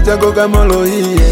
chago kamolo iye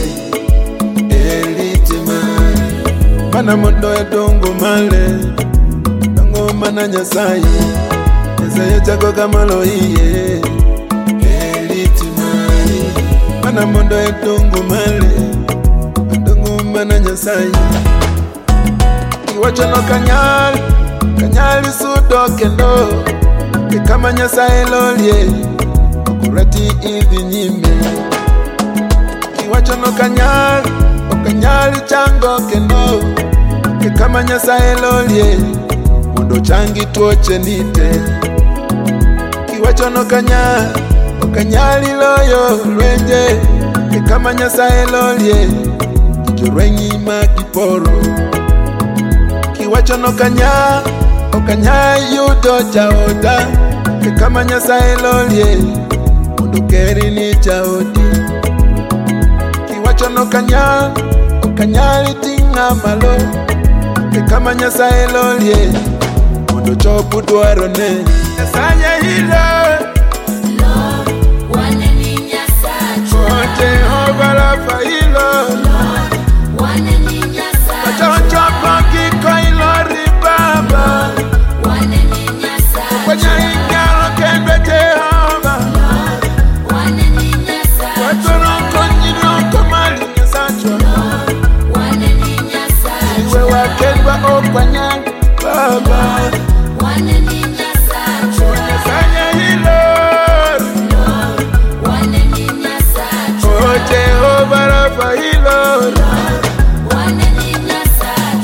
elitimari mana mondo edongo male dongo mana nyasaye nyasaye chago kamolo iye elitimari mana mondo edongo male dongo mana nyasaye iwachono kanyali sudo kendo kama nyasaye lolie kurati idhi nyime kiwachono kanyali chango kendo kama nyasaye lolie mondo changi tuoche nite kiwachono kanyali loyo lwenje kama nyasaye lolie jorwengi makiporo kiwachono kanyali yudo chaota kama nyasaye lolie mondo keri ni chaoti kiwachono kanyali tinga malo kama nyasaye lolie mondo chopu dwarone nyasaye hilo Lord wane ni nyasaye Jehova Rafa hilo Lord wane ni nyasaye chochopo kiko ilori baba wane ni nyasaye kwenye ingaro kende Jehova Lord wane ni nyasaye watoroko nyinoko mali nyasachwa Lord wane ni nyasaye iwe wakendwa okwanya baba wane ni nyasaye nyasaye hilo Lord wane ni nyasaye Jehova Rafa hilo wane ni nyasaye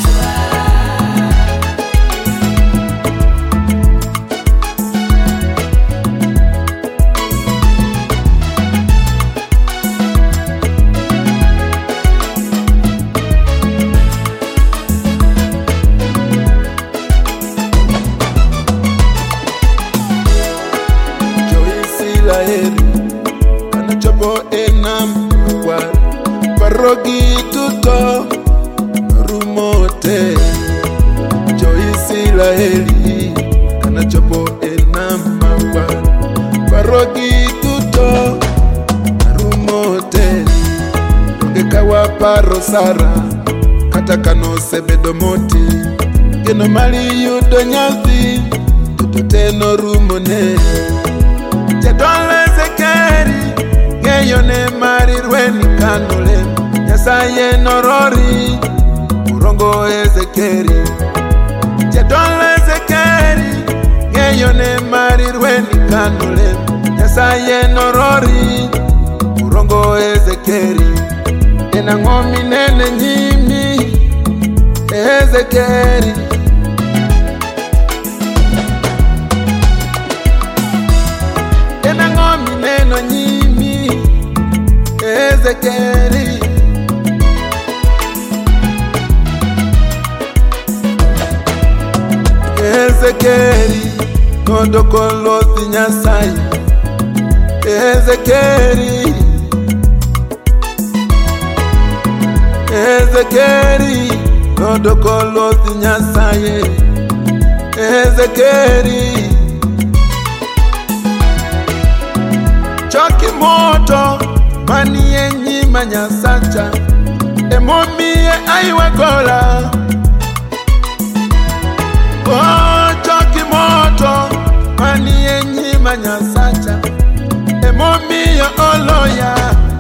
Israeli kanachopo enam kwa parogi tuto rumote jo Israeli kanachopo enam kwa parogi tuto rumote ngekawa paro Sara kata kano sebedo moti geno mali yudo nyathi tutoteno rumone Jadole zekeri Ngeyone mari rweni kanole Nyasaye norori Urongo ezekeri Jadole zekeri Ngeyone mari rweni kanole Nyasaye norori Urongo ezekeri Ena ngomi nene nyimi Ezekeri Neno nyimi Ezekeri Ezekeri Nodo kolothi nyasaye Ezekeri Ezekeri Nodo kolothi nyasaye Ezekeri Choki moto manie nyima nyasacha Emomie aiwagola Oh choki moto manie nyima nyasacha Emomie oloya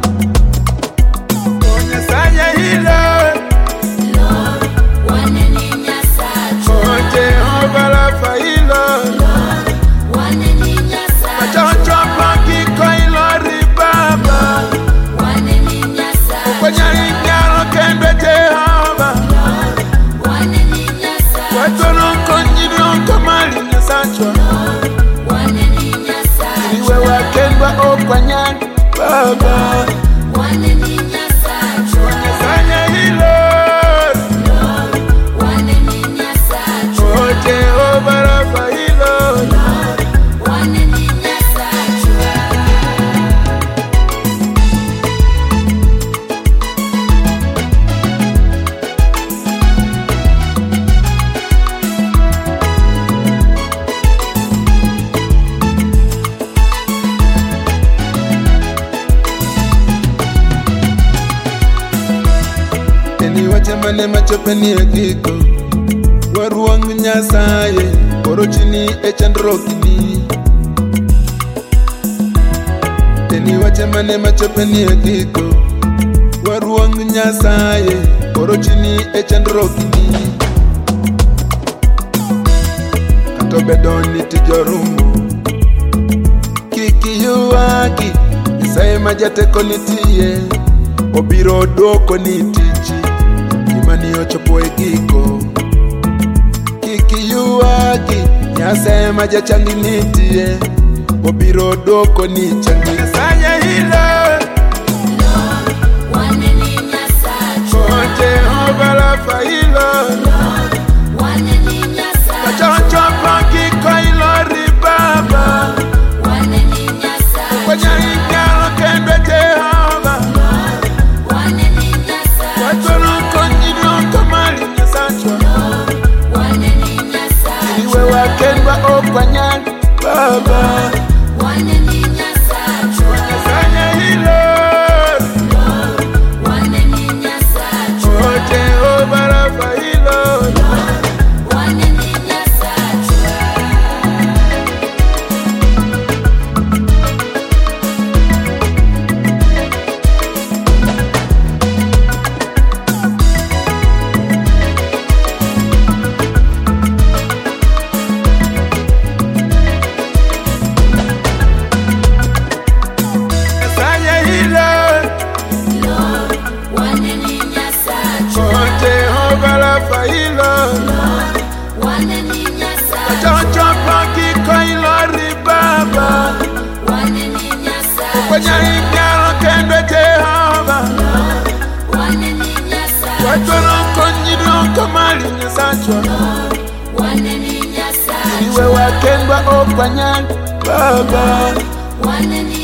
Oh nyasaye hilo Lord wane ni nyasaye Oh Jehova Rafa hilo Lord wane ni nyasaye chochopo kiko ilori baba wane ni nyasaye kwenye ingaro kende Jehova Lord mane machopeni ekiko waruang Nyasaye orochini echandrokini teni wache mane machopeni ekiko waruang Nyasaye orochini echandrokini katobedoni tijorumo kiki yuaki Nyasaye majateko nitie obiro dwoko ni tichi gimani ochopo e giko kiki yuagi Nyasaye majachangi nitie obiro dwoko ni changi Nyasaye hilo Lord, waneni Nyasacho. Oh Jehova Rafa hilo Lord, waneni Nyasacho. kachochopo giko hilo ribaba Waneni Nyasacho. kwenye ingaro kendwe Jehova Lord, waneni Nyasacho. waturuko njiruko mali Nyasacho Lord, waneni Nyasacho. iwe wakendwa okwanyali baba Waneni Nyasacho. Nyasaye hilo Lord, waneni Nyasacho. Oh Jehova Rafa hilo Lord, waneni Nyasacho. Nyasaye hilo Lord, waneni Nyasacho. Oh Jehova Rafa hilo Lord, waneni Nyasacho. kachochopo giko hilo ribaba Waneni Nyasacho. kwenye ingaro kendwe Jehova Lord, waneni Nyasacho. waturuko njiruko mali Nyasacho Lord, waneni Nyasacho. iwe wakendwa okwanyali baba Waneni